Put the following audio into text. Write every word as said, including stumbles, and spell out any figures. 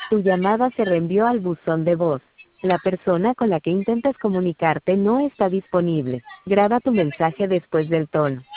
Tu llamada se reenvió al buzón de voz. La persona con la que intentas comunicarte no está disponible. Graba tu mensaje después del tono.